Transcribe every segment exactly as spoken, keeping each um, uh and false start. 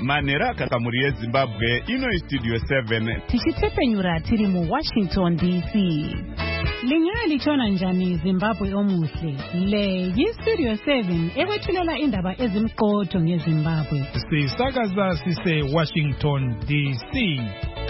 manera kakamuri yeZimbabwe ino studio seven tichitepenyura tiri mu Washington D C. Linyaya lichona njani Zimbabwe omuhle le yi-Studio seven ekwethulela indaba ezimqotho ngeZimbabwe. Sisakaza sise Washington D C.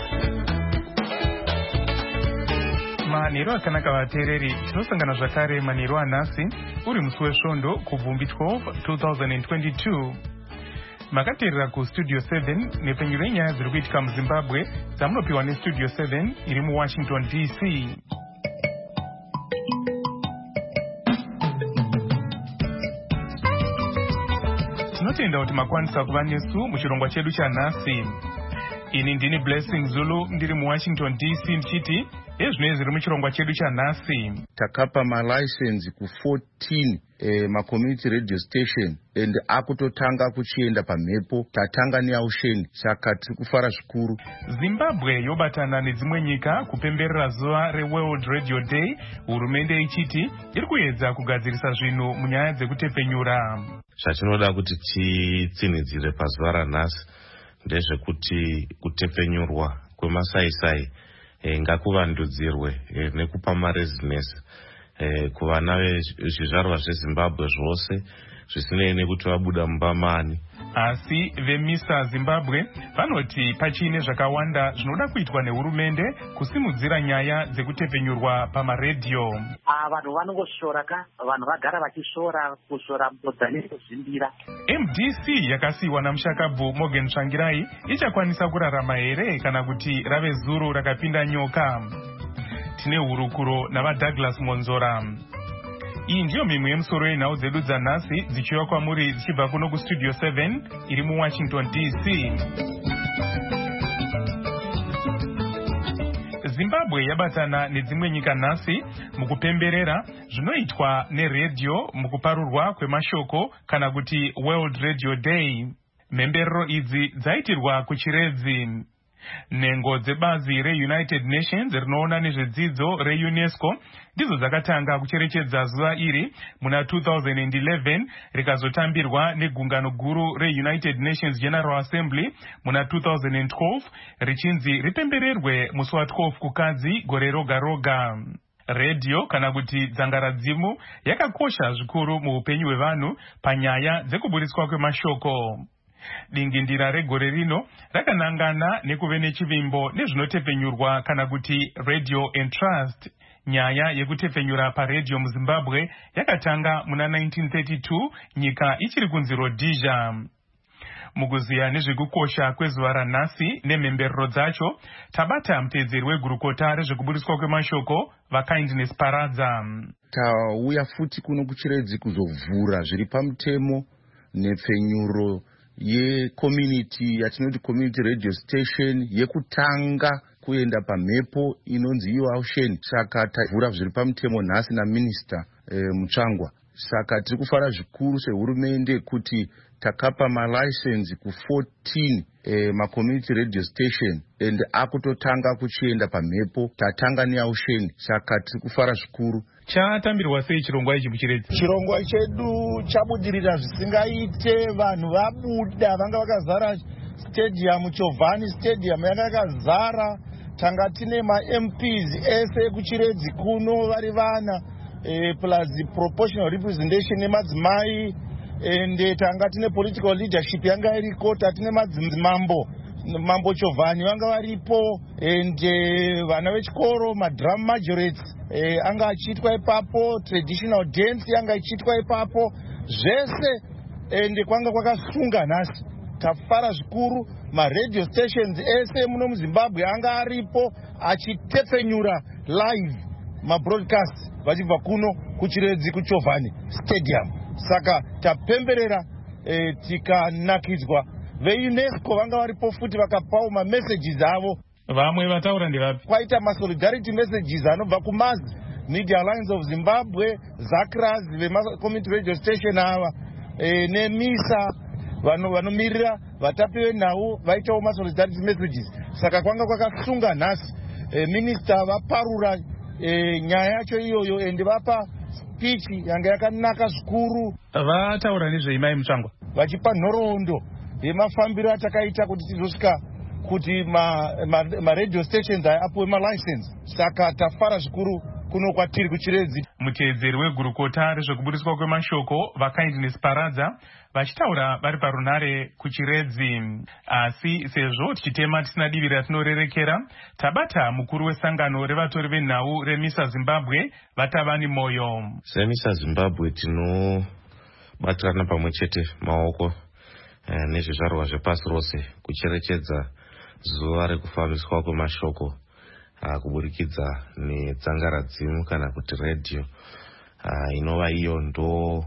Maniro akanaka vateereri, tinosangana zvakare maniro anhasi uri musi wesvondo kubvumbi twelve twenty twenty-two. Makateerera kuStudio seven nepenyuro yenyaya dziri kuitika muZimbabwe dzamunopiwa neStudio seven iri muWashington D C. Tinotenda kuti makwanisa kuva nesu muchirongwa chedu chanhasi. Ini ndini Blessing Zulu ndiri muWashington D C ndichiti ezvinenge zviri muchirongwa chedu chanhasi. Takapa malicense ku fourteen eh, ma-community radio station and akutotanga kuchienda pamhepo, tatanga neausheni, saka tiri kufara zvikuru. Zimbabwe yobatana nedzimwe nyika kupemberera zuva reWorld Radio Day, hurumende ichiti iri kuedza kugadzirisa zvinhu munyaya dzekutepenyura. Zvatinoda kuti titsinidzire pazuva ranhasi ndezvekuti kutepenyurwa kwemasaisai e, ngakuvandudzirwe e, nekupa marezinesi e, kuvana vezvizvarwa zveZimbabwe zvose zvisinei nekuti vabuda mubamani. Asi vemisa Zimbabwe vanoti pachine zvakawanda zvinoda kuitwa nehurumende kusimudzira nyaya dzekutepenyurwa pamaredhiyo. Ah, vanhu vanongoshora ka, vanhu vagara vachishora, kushora mbodzani kuzvimbira. M D C yakasiyiwa namushakabvu Morgan Tsvangirai ichakwanisa kurarama here kana kuti rave zuru rakapinda nyoka? Tine hurukuro nava Douglas Monzora. Iyi ndiyo mimwe yemusoro yenhau dzedu dzanhasi dzichiwa kwamuri dzichibva kuno kuStudio seven iri muWashington D C. Zimbabwe yabatana nedzimwe nyika nhasi mukupemberera zvinoitwa neredhiyo mukuparurwa kwemashoko kana kuti World Radio Day. Mhemberero idzi dzaitirwa kuchiredzi. Nhengo dzebazi reUnited Nations rinoona nezvedzidzo reUNESCO ndidzo dzakatanga kucherechedza zuva iri muna two thousand eleven rikazotambirwa negungano guru reUnited Nations General Assembly muna two thousand twelve richinzi ripembererwe musi wa12 kukadzi gore roga roga. Redhiyo kana kuti dzangaradzimu yakakosha zvikuru muupenyu hwevanhu panyaya dzekuburitswa kwemashoko. Dingindira regore rino rakanangana nekuve nechivimbo nezvinotepenyurwa kana kuti Radio and Trust. Nyaya yekutepenyura paredhiyo muZimbabwe yakatanga muna nineteen thirty-two nyika ichiri kunzi Rhodesia. Mukuziya nezvekukosha kwezuva ranhasi nemhemberero dzacho, tabata muteedzeri wegurukota rezvekuburitswa kwemashoko vaKindness Paradza. Tauya futi kuno kuchiredzi kuzovhura zviri pamutemo nepfenyuro ye-community yatinoti community radio station yekutanga kuenda pamhepo inonzi iyo ausheni. Saka tavhura zviri pamutemo nhasi naMinista e, Mutsvangwa. Saka tiri kufara zvikuru sehurumende kuti takapa malicense ku fourteen e, ma-community radio station and akutotanga kuchienda pamhepo, tatanga neausheni. Saka tiri kufara zvikuru. Chatambirwa sei chirongwa ichi muchiredzi? Chirongwa chedu chabudirira zvisingaite, vanhu vabuda vanga vakazara stadium, Chovhani stadium yanga yakazara. Tanga tine ma-M Ps ese ekuchiredzi kuno vari vana e, plus proportional representation nemadzimai, ende tanga tine political leadership yanga iriko, tatine madzimambo Mambo Chovhani vanga varipo, ende vana vechikoro madrum majorates eh, anga achiitwa ipapo, traditional dance yanga achiitwa ipapo, zvese ende kwanga kwakasunga nhasi. Tafara zvikuru, ma radio stations ese muno muZimbabwe anga aripo achitepenyura live ma broadcast vachibva kuno kuchiredzi kuChovhani stadium. Saka tapemberera eh, tikanakidzwa. VeUNESCO vanga varipo futi vakapawo ma messages avo. Vamwe vataura ndevapi? Kwaita ma solidarity messages anobva kuMazi Media Alliance of Zimbabwe, Zakras, vema community radio station ava e, neMISA vano vanomirira vatapi venhau vaitawo ma solidarity messages. Saka kwanga kwakasunga nhasi e, Minister vaparura e, nyaya yacho iyoyo ende vapa speech yanga yakanaka zvikuru. Vataura nezveimai Mutsvangwa vachipa nhoroondo yemafambiro atakaita kuti tizosvika kuti maradio stations aya apuwe malicense. Saka tafara zvikuru kuno kwatiri kuChiredzi. Muteedzeri wegurukota rezvekubudiswa kwemashoko vaKindness Paradza vachitaura vari parunare kuChiredzi. Asi sezvo tichitema tisina divi ratinorerekera, tabata mukuru wesangano revatori venhau reMISA Zimbabwe Vatavani Moyo. SeMISA Zimbabwe tinobatirana pamwe chete maoko nezvizvarwa zvepasi rose kucherechedza zuva rekufambiswa kwemashoko kuburikidza netsangaradzimu kana kuti radio inova iyo ndo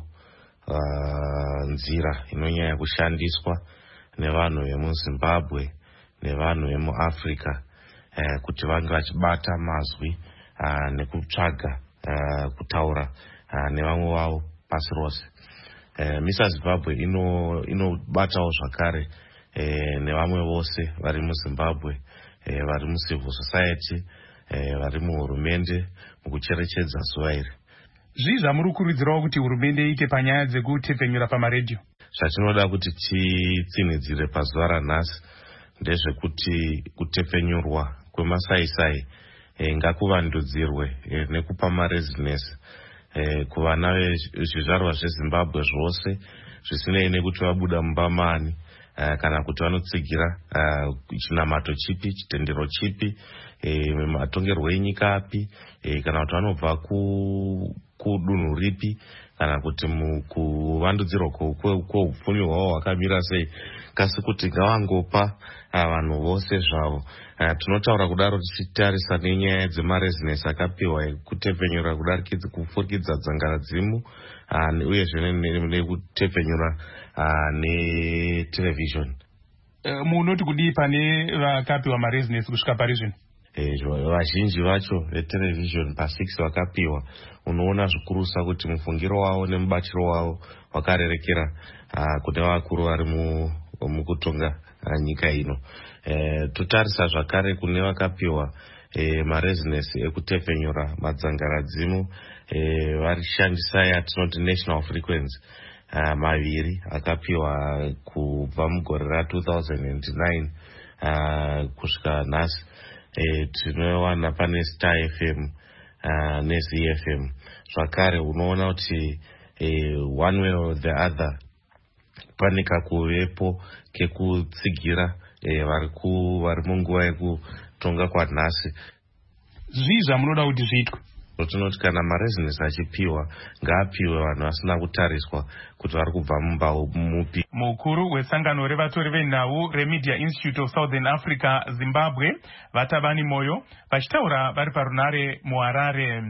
nzira inonyanya kushandiswa nevanhu vemuZimbabwe nevanhu vemuAfrica kuti vange vachibata mazwi nekutsvaga kutaura nevamwe vavo pasi rose. MISA Zimbabwe inobatawo zvakare nevamwe vose vari muZimbabwe, vari mucivil society, vari muhurumende mukucherechedza zuva iri. Zvii zvamuri kukurudzirawo kuti hurumende iite panyaya dzekutepfenyura pamaredhio? Zvatinoda kuti titsinidzire pazuva ranhasi ndezvekuti kutepfenyurwa kwemasaisai ngakuvandudzirwe nekupa marezinesi kuvana vezvizvarwa zveZimbabwe zvose zvisinei nekuti vabuda mumba mani kana kuti vanotsigira chinamato chipi, chitendero chipi, matongerwo enyika api, kana kuti vanobva kudunhu ripi, kana kuti mukuvandudzirwa kweupfumi hwavo hwakamira sei, kasi kuti ngavangopa vanhu vose zvavo. Tinotaura kudaro tichitarisa nenyaya dzemarezinesi akapiwa ekutepfenyura kufurikidza dzangaradzimu uyezve nekutepfenyura netelevision. Munoti kudii pane vakapiwa marezinesi kusvika pari zvino? Vazhinji vacho vetelevision pasix vakapiwa, unoona zvikurusa kuti mufungiro wavo nemubatiro wavo wakarerekera kune vakuru vari mukutonga nyika ino. Totarisa zvakare kune vakapiwa marezinesi ekutepfenyura madzangaradzimu varishandisa yatinoti national frequency maviri akapiwa kubva mugore ra two thousand nine kusvika nhasi. Tinowana pane Star F M neZ F M. Zvakare unoona kuti one way or the other panika kuvepo kekutsigira vari munguva yekutonga kwanhasi. Zvii zvamunoda kuti zviitwe? Tinoti kana marezinesi achipiwa ngaapiwe vanhu vasina kutariswa kuti vari kubva mumba mupi. Mukuru wesangano revatori venhau reMedia Institute of Southern Africa Zimbabwe Vatavani Moyo vachitaura vari parunare muHarare.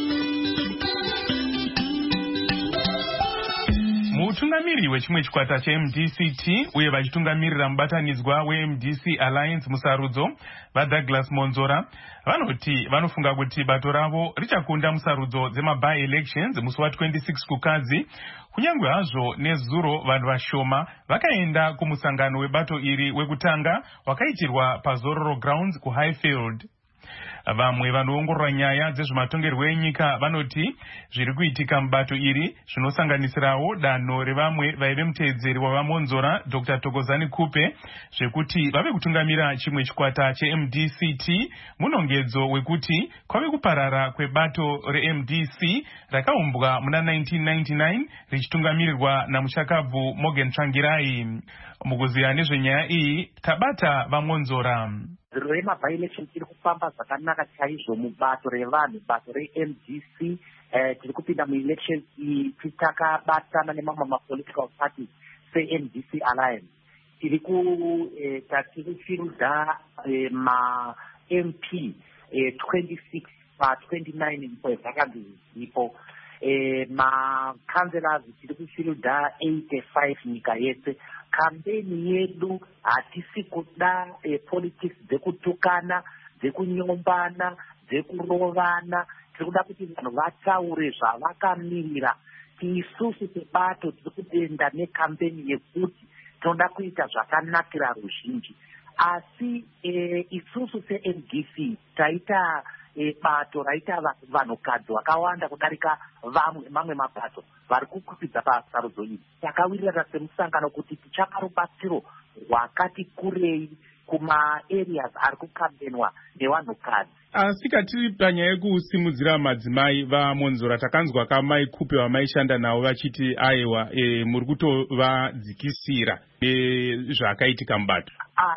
Mutungamiri wechimwe chikwata cheM D C T uye vachitungamirira mubatanidzwa weM D C Alliance musarudzo vaDouglas Monzora vanoti vanofunga kuti bato ravo richakunda musarudzo dzemaby elections musi wa26 kukadzi, kunyange hazvo nezuro vanhu vashoma vakaenda kumusangano webato iri wekutanga wakaitirwa paZororo Grounds kuHighfield. Vamwe vanoongorora nyaya dzezvematongerwo enyika vanoti zviri kuitika mubato iri zvinosanganisirawo danho revamwe vaive muteedzeri wavaMonzora Doctor Thokozani Kupe zvekuti vave kutungamira chimwe chikwata cheM D C T munongedzo wekuti kwave kuparara kwebato reM D C rakaumbwa muna nineteen ninety-nine richitungamirirwa namushakabvu Morgan Tsvangirai. Mukuziya nezvenyaya iyi tabata vaMonzora. Zviro remaby election tiri kufamba zvakanaka chaizvo mubato revanhu, bato reM D C. Tiri kupinda muelection iyi titakabatana nemamwe mapolitical parties seM D C Alliance. Tiri kufirudha ma-M P twenty-six pa-twenty-nine zvakanzi zipo. Ma-councillors tiri kufirudha eighty-five nyika yese. Kampeni yedu hatisi kuda politics dzekutukana, dzekunyombana, dzekurovana. Tiri kuda kuti vanhu vataure zvavakamirira. Isusu sebato tiri kuenda nekampeni yekuti tinoda kuita zvakanakira ruzhinji. Asi isusu seM D C taita e, bato raita vanhukadzi vakawanda kudarika vamwe mamwe mapato vari kukwidza pasarudzo iyi. Takawirirana semusangano kuti tichapa rubatsiro rwakati kurei kuma-areas ari kukambenwa nevanhukadzi. Asi katiri panyaya yekusimudzira madzimai vaMonzora, takanzwa kamai Kupe vamaishanda navo vachiti aiwa e, muri kutovadzikisira zvakaitika mubato.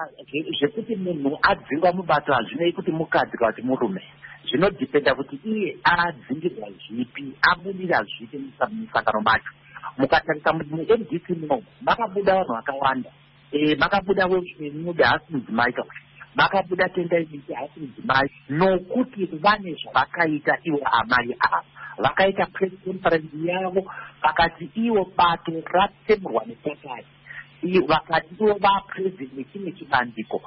Zvekuti munhu adzingwa mubato hazvinei kuti mukadzi kana kuti murume. Zvinodhipenda kuti iye adzingirwa zvipi, abudira zvipi musangano macho. Mukatarisa mu-M D C muno makabuda vanhu vakawanda. E, makabuda wemuda hasi mudzimai ka makabuda tenda izvi hasi mudzimai nokuti vane zvavakaita ivo amai avo vakaita press conference yavo vakati ivo bato ratemurwa nepakati vakati ivo vapresident nechimwe chibandiko.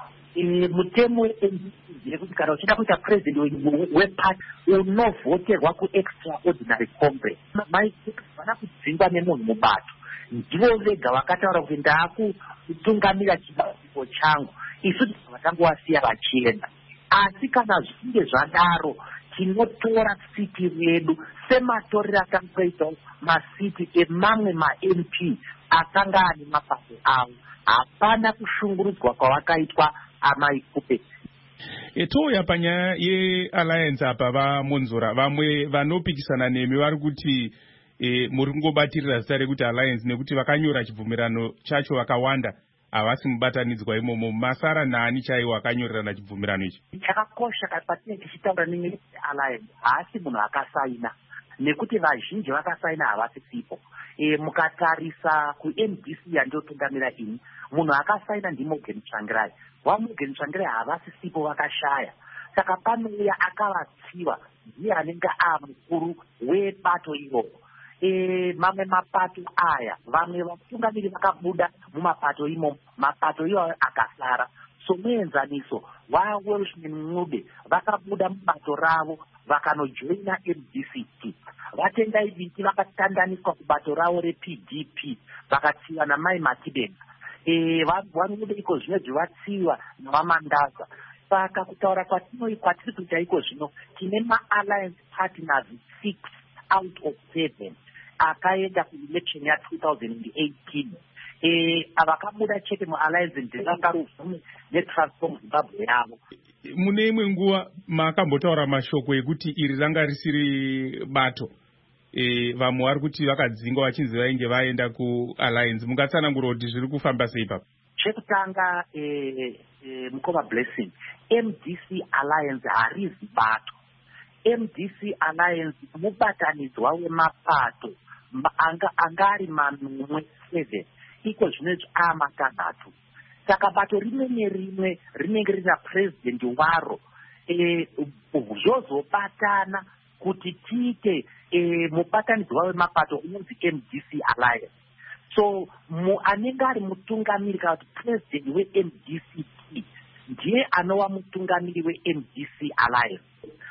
Mutemo we-M D C yekuti kana uchida kuita president wepati unovhoterwa kuextraordinary congress. Mai vana kudzingwa nemunhu mubato ndivo vega vakataura kuti ndaakutungamira chibandiko changu, isu vatangowasiya vachienda. Asi kana zvichinge zvadaro tinotora siti redu sematorero akangoitawo masiti emamwe ma-M P akanga ane mapato avo. Hapana kushungurudzwa kwavakaitwa amai Kupe. Touya panyaya yealliance apa vaMonzora, vamwe vanopikisana nemi vari kuti E, muri kungobatirira zita rekuti alliance nekuti vakanyora chibvumirano chacho vakawanda havasi mubatanidzwa imomo. Masara nani chaiwo akanyorerana chibvumirano ichi? Chakakosha patinenge tichitaura nealliance haasi munhu akasaina, nekuti vazhinji vakasaina havasi sipo. E, mukatarisa ku-M D C yandotungamira ini munhu akasaina ndiMorgan Tsvangirai. WaMorgan Tsvangirai havasi sipo vakashaya. Saka panouya akavatsiva ndiye anenge amukuru webato iroro. E, mamwe mapato aya vamwe vatungamiri vakabuda mumapato imo mapato iwayo akasara. So muenzaniso vaWelshman Mncube vakabuda mubato ravo vakanojoina M D C T. Vatendai Biti vakatandaniswa kubato ravo reP D P vakatsiva naMai Matibenga. E, vaMncube iko zvino zvivatsiva navaMandaza. Saka kutaura kwatiri kuita iko zvino tine ma-alliance partners six out of seven akaenda ku-election ya two thousand eighteen. Eh, avakabuda chete mu-alliance nderangaruvume neTransform Zimbabwe yavo. Mune imwe nguva makambotaura mashoko ekuti iri ranga risiri bato. E, vamwe vari kuti vakadzingwa vachinzi vainge vaenda ku-alliance. Mungatsanangura kuti zviri kufamba sei ipapo? Chekutanga eh, eh, Mukoma Blessing, M D C Alliance harizi bato. M D C Alliance mubatanidzwa wemapato anga angari manomwe seven iko zvinezvi amatanhatu. Saka bato rimwe nerimwe rinenge rina president waro e, zvozobatana kuti tiite e, mubatanidzwa wemapato unonzi M D C Alliance. So mu anenge ari mutungamiri kana kuti president we-M D C T ndiye anova mutungamiri we-M D C Alliance.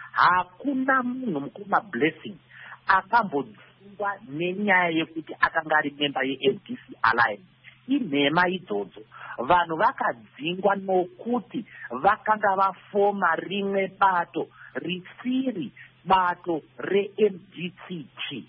Hakuna munhu Mukoma Blessing akambodzingwa nenyaya yekuti akanga ari memba ye-M D C Alliance. Inhema idzodzo vanhu vakadzingwa nokuti vakanga vafoma rimwe bato risiri bato re-M D C T.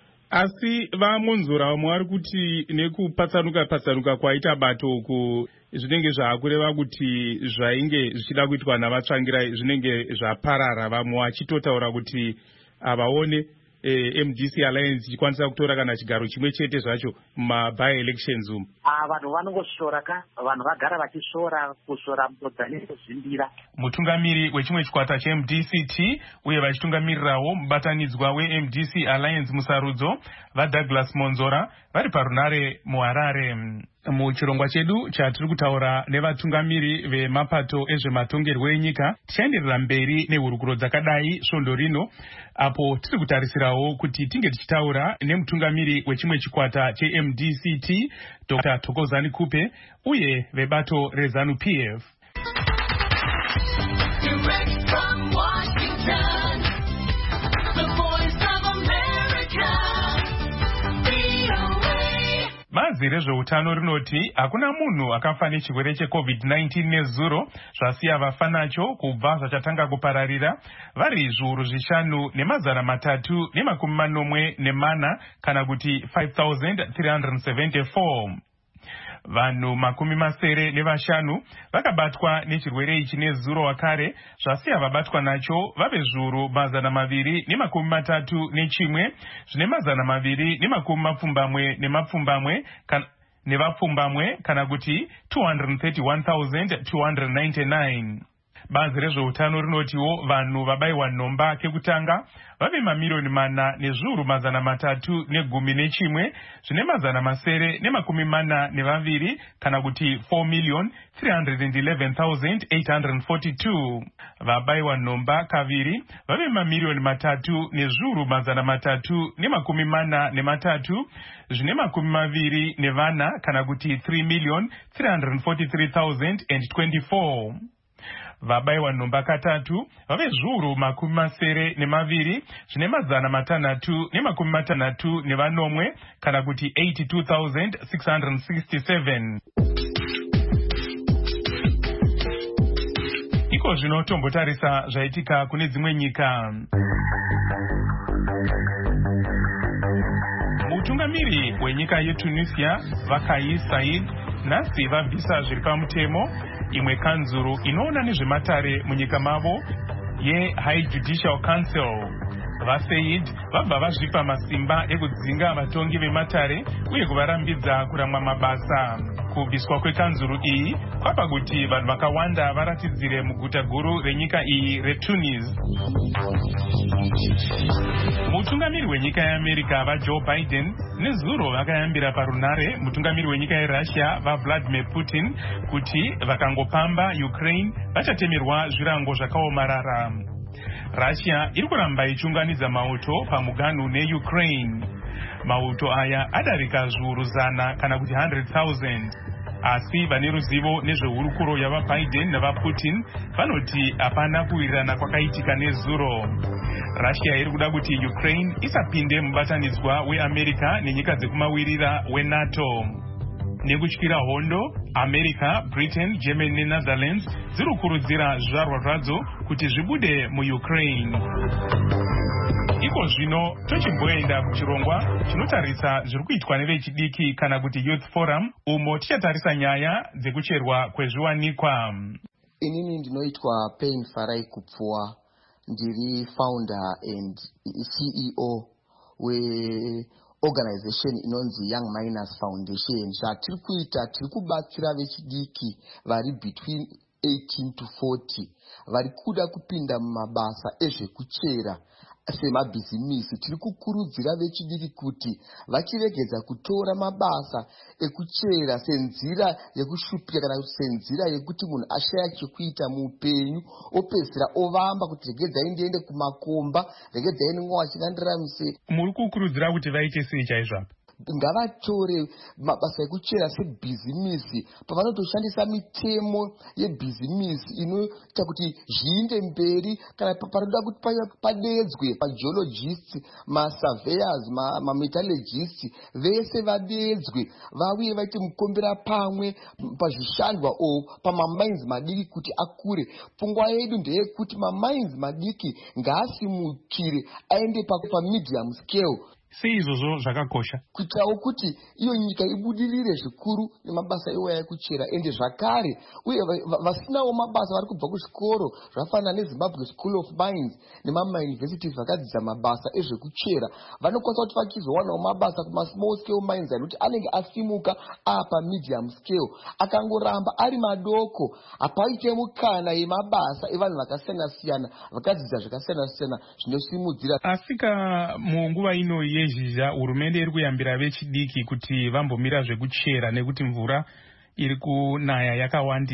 Asi vaMonzora vamwe vari kuti nekupatsanuka patsanuka kwaita bato uku zvinenge zvaakureva kuti zvainge zvichida kuitwa navaTsvangirai zvinenge zvaparara. Vamwe vachitotaura kuti avaone eh, M D C Alliance ichikwanisa kutora kana chigaro chimwe chete zvacho muma-by elections umu. Ah, vanhu vanongoshora ka, vanhu vagara vachishora kushora mbodzanekuzvimbira. Mutungamiri wechimwe chikwata che-M D C T uye vachitungamiriravo mubatanidzwa we-M D C Alliance musarudzo vaDouglas Monzora vari parunare muHarare. Muchirongwa chedu chatiri kutaura nevatungamiri vemapato ezvematongerwo enyika tichaenderera mberi nehurukuro dzakadai svondo rino, apo tiri kutarisirawo kuti tinge tichitaura nemutungamiri wechimwe chikwata che-M D C T Doctor Thokozani Kupe uye vebato reZANU P F. bazi rezveutano rinoti hakuna munhu akafa nechirwere checovid nineteen nezuro zvasiya vafa nacho kubva zvachatanga kupararira vari zviuru zvishanu nemazana matatu nemakumi manomwe nemana kana kuti five thousand three hundred seventy-four. Vanhu makumi masere nevashanu vakabatwa nechirwere ichi nezuro wakare zvasiya vabatwa nacho vave zviuru mazana maviri nemakumi matatu nechimwe zvine mazana maviri nemakumi mapfumbamwe nemapfumbamwe kana nevapfumbamwe kana kuti two hundred thirty-one thousand two hundred ninety-nine. Bazi rezveutano rinotiwo vanhu vabayiwa nhomba kekutanga vave mamiliyoni mana nezviuru mazana matatu negumi nechimwe zvine mazana masere nemakumi mana nevaviri kana kuti four million three hundred eleven thousand eight hundred forty-two. Vabayiwa nhomba kaviri vave mamiliyoni matatu nezviuru mazana matatu nemakumi mana nematatu zvine makumi maviri nevana kana kuti three million three hundred forty-three thousand twenty-four. Vabayiwa nhomba katatu vave zviuru makumi masere nemaviri zvine mazana matanhatu nemakumi matanhatu nevanomwe kana kuti eighty-two thousand six hundred sixty-seven. Iko zvino tombotarisa zvaitika kune dzimwe nyika. Mutungamiri wenyika yeTunisia Vakais Saied nhasi vabvisa zviri pamutemo imwe kanzuru inoona nezvematare munyika mavo yeHigh Judicial Council. VaSaid vabva vazvipa masimba ekudzinga vatongi vematare uye kuvarambidza kuramwa mabasa. Kubviswa kwekanzuru iyi kwapa kuti vanhu vakawanda varatidzire muguta guru renyika iyi reTunis. Mutungamiri wenyika yeAmerica vaJoe Biden nezuro vakayambira parunare mutungamiri wenyika yeRussia vaVladimir Putin kuti vakangopamba Ukraine vachatemerwa zvirango zvakaomarara. Russia iri kuramba ichiunganidza mauto pamuganhu neUkraine. Mauto aya adarika zviuru zana kana kuti one hundred thousand. Asi vane ruzivo nezvehurukuro yavaBiden navaPutin vanoti hapana kuwirirana kwakaitika nezuro. Russia iri kuda kuti Ukraine isapinde mubatanidzwa weAmerica nenyika dzekumawirira weNATO. Nekutyira hondo, America, Britain, Germany neNetherlands dziri kukurudzira zvizvarwa zvadzo kuti zvibude muUkraine. Iko zvino tochimboenda kuchirongwa chinotarisa zviri kuitwa nevechidiki kana kuti Youth Forum umo tichatarisa nyaya dzekucherwa kwezviwanikwa. Inini ndinoitwa Pain Farai Kupfuwa, ndiri founder and C E O we organization inonzi Young Miners Foundation. Zvatiri kuita tiri kubatsira vechidiki vari between eighteen to forty vari kuda kupinda mumabasa ezvekuchera semabhizimisi. Tiri kukurudzira vechidiki kuti vachiregedza kutora mabasa ekuchera senzira yekushupira kana senzira yekuti munhu ashaya chekuita muupenyu opedzisira ovamba kuti regedzai ndiende kumakomba, regedzai nimwe wachinandiramise. Muri kukurudzira kuti vaite sei chaizvapo? Ngavatore mabasa ekuchera sebhizimisi pavanotoshandisa mitemo yebhizimisi inoita kuti zviinde mberi kana paroda kuti padedzwe pageologists, masurveyors, mametallurgists vese vadedzwe vauye vaite mukombera pamwe pazvishandwa o pamamines madiki kuti akure. Pfungwa yedu ndeyekuti mamines madiki ngaasimukire aende pamedium scale. Sei izvozvo zvakakosha kuitawo kuti iyo nyika ibudirire zvikuru nemabasa iwaya ekuchera ende zvakare uye vasinawo mabasa vari kubva kuzvikoro zvafanana neZimbabwe School of Mines nemamayunivhesiti vakadzidza mabasa ezvekuchera vanokwanisa kuti vachizowanawo mabasa kumasmall scale mines anokuti anenge asimuka apa medium scale. Akangoramba ari madoko hapaite mukana yemabasa evanhu vakasiyana siyana vakadzidza zvakasiyana siyana zvinosimudzira. Asika munguva ino yezhizha hurumende iri kuyambira vechidiki kuti vambomira zvekuchera nekuti mvura iri kunaya yakawandisa.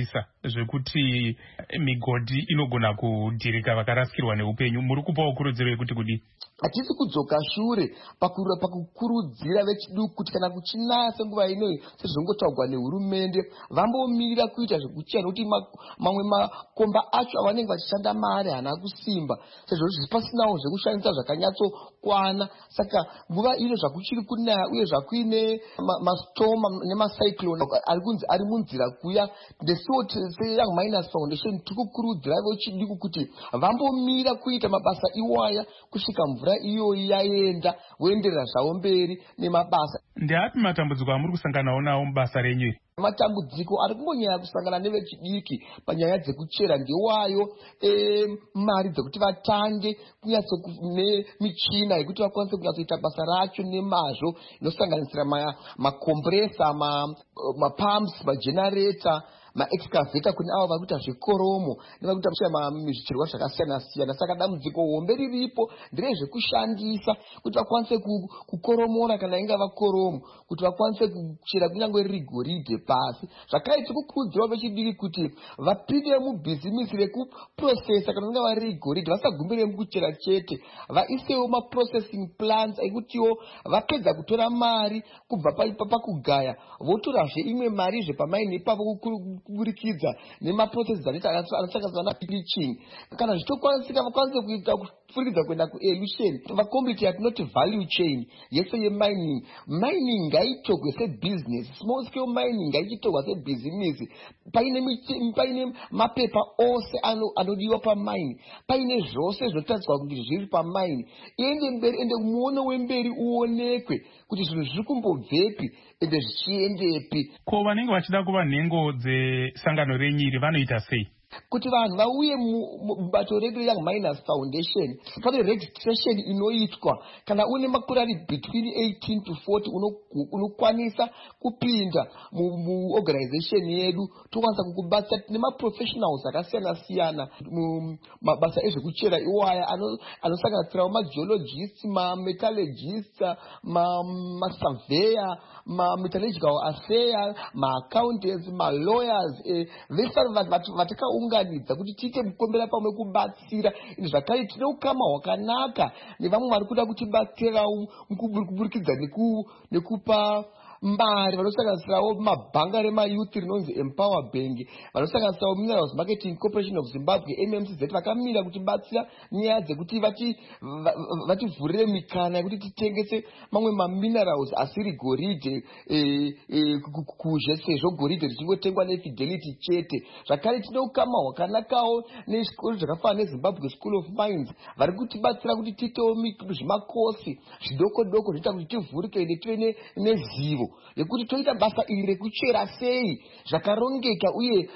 zvekuti migodhi inogona kudhirika vakarasikirwa neupenyu. Muri kupawo kurudziro yekuti kudi hatisi kudzoka shure pakukurudzira vechiduku kuti kana kuchinaya senguva inoyi sezvinongotaurwa nehurumende vambomirira kuita zvekuchera nokuti mamwe makomba acho avanenge vachishanda mari haana kusimba sezvo pasinawo zvekushandisa zvakanyatsokwana. Saka nguva ino zvakuchiri kunaya uye zvakuine mastorm nemacyclone ari kunzi ari munzira kuya, ndesiwo seYoung Miners Foundation tiri kukurudzira vechiduku kuti vambomira kuita mabasa iwaya kusvika mvura iyoyi yaenda voenderera zvavo mberi nemabasa. Ndeapi matambudziko amuri kusanganawo nawo mubasa renyu? Matambudziko ari kumbonyanya kusangana nevechidiki panyaya dzekuchera ngewayo mari dzekuti vatange kunyatso nemichina yekuti vakwanise kunyatsoita basa racho nemazvo, inosanganisira makompresa, mapumps, magenerator, maexcavator kune avo vari kuita zvikoromo nevari kuita zvicherwa zvakasiyana siyana. Saka dambudziko hombe riripo nderezvekushandisa kuti vakwanise kukoromora kana inga vakoromo, kuti vakwanise kuchera kunyange riri goridhe pasi. Zvakare tiri kukurudzirawo vechidiki kuti vapinde mubhizimisi rekuprocesa kana inga riri goridhe, vasagumbire mukuchera chete, vaisewo maprocessing plants ekutiwo vapedza kutora mari kubva pakugaya votorazve imwe marizve pamaini ipapo kuburikidza nemaprocesses anosanganiswa napitching. Kana zvitokwanisika vakwanise kuita kufurikidza kuenda kuelution vakomplete yatinoti value chain yese yemining. Mining ngaitogwe sebusiness, small scale mining ngaichitorwa sebusiness, paine mapepa ose anodiwa pamine, paine zvose zvinotariswa kuti zviri pamine, iende mberi ende muono wemberi uonekwe kuti zvinhu zviri kumbobvepi ende zvichiendepi. Ko vanenge vachida kuva nhengo dzesangano renyiri vanoita sei? Kuti vanhu vauye mubato redu Young Miners Foundation, pane registration inoitwa. Kana une makore ari between eighteen to forty unokwanisa kupinda muorganization yedu, tokwanisa kukubatsira. Tine maprofessionals akasiyana siyana mabasa ezvekuchera iwaya anosanganisirawo mageologists, mametallurgists, masurveyor, mametallurgical assayer, maaccountants, malawyers, vese vanhu vatakaunganidza kuti tiite mukombera pamwe kubatsira. Zvakare tine ukama hwakanaka nevamwe vari kuda kutibatsirawo kuburikidza nekupa mari vanosanganisirawo mabhanga remayouth rinonzi Empower Bank, vanosanganisirawo Minerals Marketing Corporation of Zimbabwe M M C Z, vakamira kutibatsira nyaya dzekuti vativhurire mikana yekuti titengese mamwe maminerals asiri goridhe kuzhe, sezvo goridhe richingotengwa neFidelity chete. Zvakare tine ukama hwakanakawo nezvikoro zvakafanana neZimbabwe School of Mines, vari kutibatsira kuti tiitewo zvimakosi zvidoko doko zvinoita kuti tivhurike ende tive nezivo yekuti toita basa iri rekuchera sei zvakarongeka uye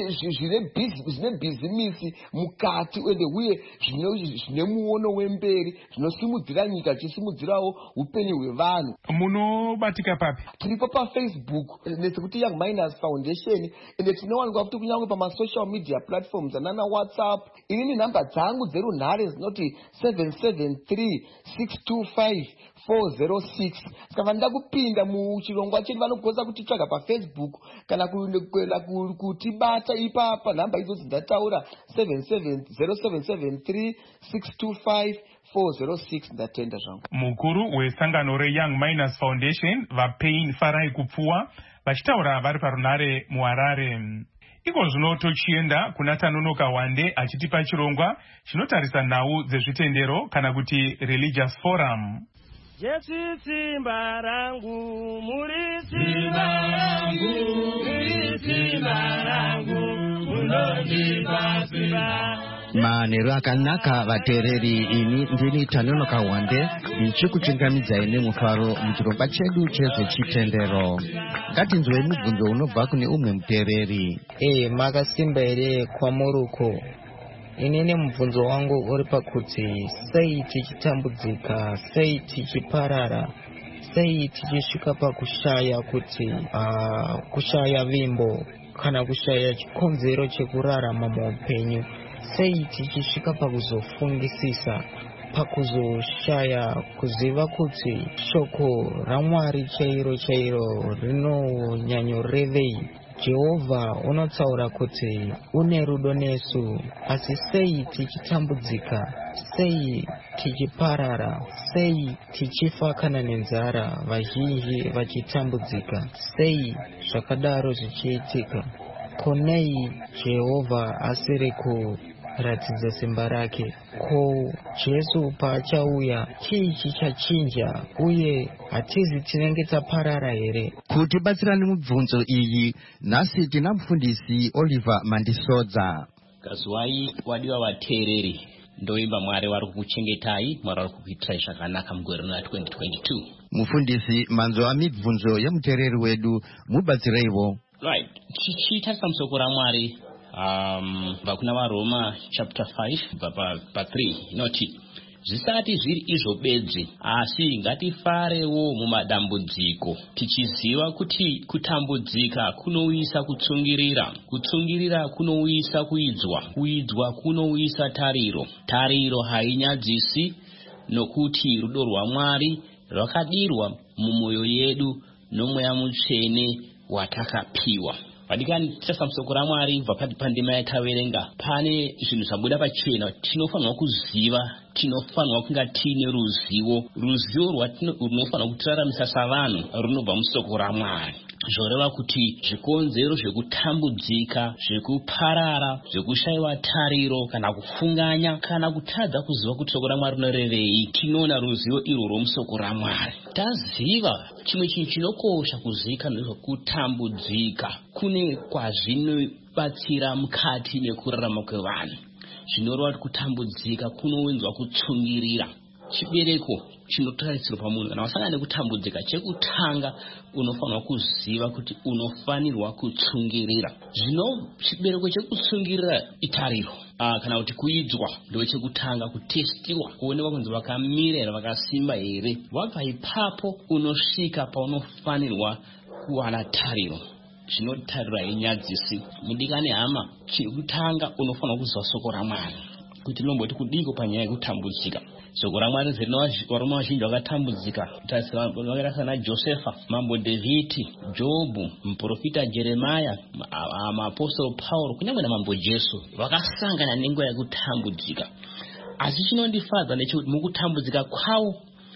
zvine bhizimisi mukati ende uye zvine muono wemberi zvinosimudzira nyika zvichisimudzirawo upenyu hwevanhu. Munobatika papi? Tiripo paFacebook nesekuti Young Miners Foundation, ende tinowanikwa futi kunyange pamasocial media platforms anana WhatsApp. Inini nhamba dzangu dzerunhare zinoti seven seven three six two five four zero six. Saka vanoda kupinda muchirongwa chedu vanogona kutitsvaga paFacebook kana kuenda kutibata ipapa nhamba idzo dzindataura seven seven zero seven seven three six two five four zero six. Ndatenda zvangu. Mukuru wesangano reYoung Miners Foundation vaPain Farai Kupfuwa vachitaura vari parunhare muHarare. Iko zvino tochienda kuna Tanonoka Wande achitipa chirongwa chinotarisa nhau dzezvitendero kana kuti Religious Forum. Jesu simba rangu, muri simba rangu, muri simba rangu, munondipa simba. Manheru akanaka vateereri, ini ndini Tanonoka Wande ndichikuchingamidzai nemufaro muchirongwa chedu chezvechitendero. Ngatinzwei mubvunzo unobva kune umwe muteereri. Eh, makasimba here kwamuruko? Inini mubvunzo wangu uri pakuti sei tichitambudzika, sei tichiparara, sei tichisvika pakushaya kuti uh, kushaya vimbo kana kushaya chikonzero chekurarama muupenyu, sei tichisvika pakuzofungisisa, pakuzoshaya kuziva kuti shoko raMwari chairo chairo rinonyanyorevei Jehovha unotsaura kuti une rudo nesu, asi sei tichitambudzika, sei tichiparara, sei tichifa kana nenzara, vazhinji vachitambudzika, sei zvakadaro zvichiitika? Konei Jehovha asiri kuratidza simba rake? Ko Jesu paachauya chii chichachinja, uye hatizi tinenge taparara here? Kuti batsirani mubvunzo iyi, nhasi tina mufundisi Oliver Mandisodza. Kazuwai wadiwa vateereri, ndoimba Mwari vari kukuchengetai, Mwari vari kukuitirai zvakanaka mugore rino twenty twenty-two. Mufundisi, manzwa mibvunzo yemuteereri wedu, mubatsireiwo. Right, tichitarisa musoko raMwari um vakuna vaRoma chapter five pa three inoti zvisati zviri izvo bedzi, asi ngatifarewo mumadambudziko, tichiziva kuti kutambudzika kunouyisa kutsungirira, kutsungirira kunouyisa kuidzwa, kuidzwa kunouyisa tariro, tariro hainyadzisi, nokuti rudo rwaMwari rwakadirwa mumwoyo yedu nomweya mutsvene watakapiwa. Vadikani titarisa musoko raMwari kubva pandima yataverenga, pane zvinhu zvabuda pachena. Tinofanirwa kuziva, tinofanirwa kunga tiine ruzivo, ruzivo rwatinofanirwa kutiraramisa savanhu runobva musoko raMwari. Zvoreva kuti zvikonzero zvekutambudzika, zvekuparara, zvekushayiwa tariro, kana kufunganya, kana kutadza kuziva kuti soko raMwari rinorevei, tinoona ruzivo irwo musoko raMwari. Taziva chimwe chinhu chinokosha kuzivikanwa nezvekutambudzika, kune kwazvinobatsira mukati mekurarama kwevanhu. Zvinoreva kuti kutambudzika kunounzwa kutsungirira. Chibereko chinotarisirwa pamunhu kana wasangana nekutambudzika, chekutanga unofanirwa kuziva kuti unofanirwa kutsungirira. Zvino chibereko chekutsungirira itariro, ah kana kuti kuidzwa ndo chekutanga, kutestiwa, kuonekwa kunzi vakamira here, vakasimba here. Wabva ipapo unosvika paunofanirwa kuwana tariro. Zvinotarira inyadzisi. Mudikani hama, chekutanga unofanirwa kuziva soko raMwari kuti linomboti kudiko panyaya yekutambudzika. Soko raMwari zerino varume vazhinji vakatambudzika, vakaita sana Josefa, mambo Davhidi, Jobhu, muprofita Jeremaya, maapostolo Pauro, kunyange namambo Jesu vakasangana nenguva yekutambudzika. Asi chinondifadza ndechekuti mukutambudzika kwavo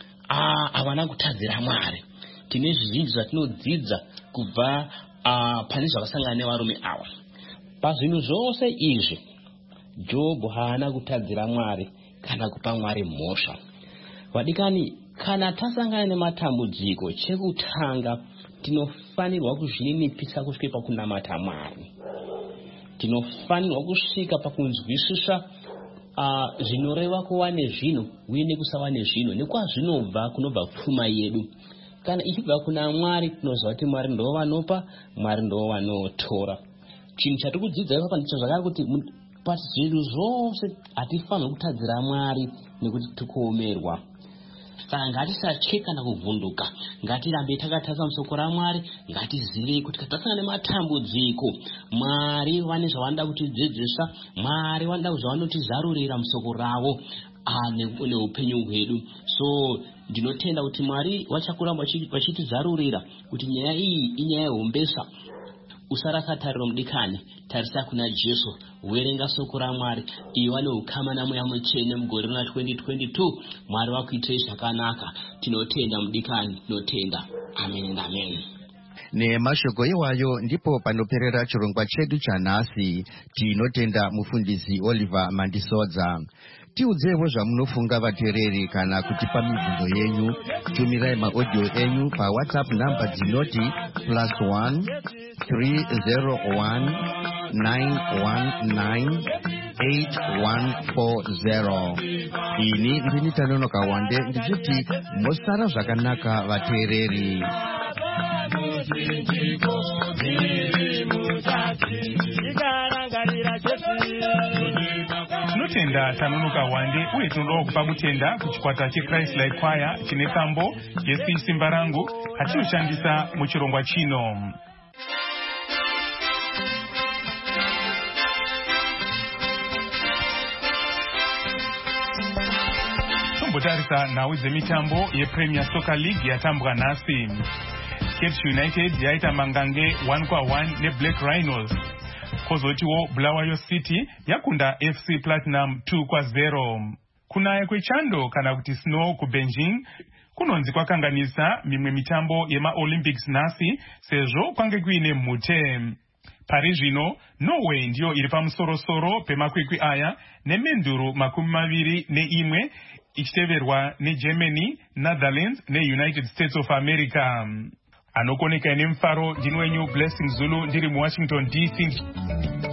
havana kutadzira Mwari. Tine zvizhinji zvatinodzidza kubva pane zvakasangana nevarume ava. Pazvinhu zvose izvi Jobhu haana kutadzira Mwari kana kupa Mwari mhosva. Vadikani, kana tasangana nematambudziko, chekutanga tinofanirwa kuzvininipisa kusvika pakunamata Mwari. Tinofanirwa kusvika pakunzwisisa uh, zvinoreva kuva nezvinhu uye nekusawa nezvinhu, nekwazvinobva kunobva pfuma yedu. Kana ichibva kuna Mwari, tinoziva kuti Mwari ndo vanopa, Mwari ndo vanotora. Chinhu chatiri kudzidza ipa ndicho zvakare kuti pazvinhu zvose hatifanirwi kutadzira Mwari nekuti tikuomerwa. Saka ngatisatye kana kuvhunduka, ngatirambe takatarisa musoko raMwari, ngatizivei kuti tasangana nematambudziko, Mwari vane zvavanoda kutidzidzisa, Mwari vanoda zvavanotizarurira musoko ravo neupenyu hwedu. So ndinotenda kuti Mwari vachakuramba vachitizarurira kuti nyaya iyi inyaya yehombesa. Usarasa tariro mudikani, tarisa kuna Jesu, werenga soko raMwari, iwane ukama namweya mutsvene mugore rina twenty twenty-two. Mwari vakuitirei zvakanaka. Tinotenda mudikani, tinotenda. Amen, amen. Nemashoko iwayo ndipo panoperera chirongwa chedu chanhasi. Tinotenda mufundisi Oliver Mandisodza. Tiudzevo zvamunofunga vateereri kana kutipa mibvunzo yenyu. Tumirai maaudio enyu pa WhatsApp namba dzinoti plus one three zero one nine one nine eight one four zero. Ini ndini Tanonoka Wande ndichiti mosara zvakanaka vateereri. Tinotenda Tanonoka Wande uye tinoda kupa kutenda kuchikwata cheChrist Life Choir chine tambo Jesu simba rangu hatinoshandisa muchirongwa chino. Tombotarisa nhau dzemitambo yePremier Soccer League yatambwa nhasi. Cape United yaita mangange one kwa one neBlack Rhinos. Kozotiwo Bulawayo City yakunda F C Platinum two kwa zero. Kunaya kwechando kana kuti snow ku Beijing kunonzi kwakanganisa mimwe mitambo yema Olympics nasi sezvo kwange kuine mute. Pari zvino Norway ndiyo iri pamusoro-soro pemakwikwi aya nemenduro makumi maviri neimwe ichiteverwa neGermany, Netherlands neUnited States of America. Anokoneka nemfaro ndini wenyu Blessing Zulu ndiri muWashington D C.